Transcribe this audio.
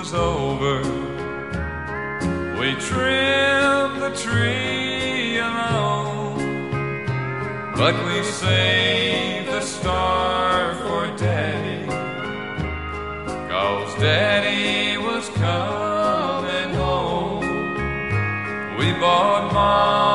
was over, we trimmed the tree alone, but we saved the star for Daddy, 'cause Daddy was coming home. We bought Mom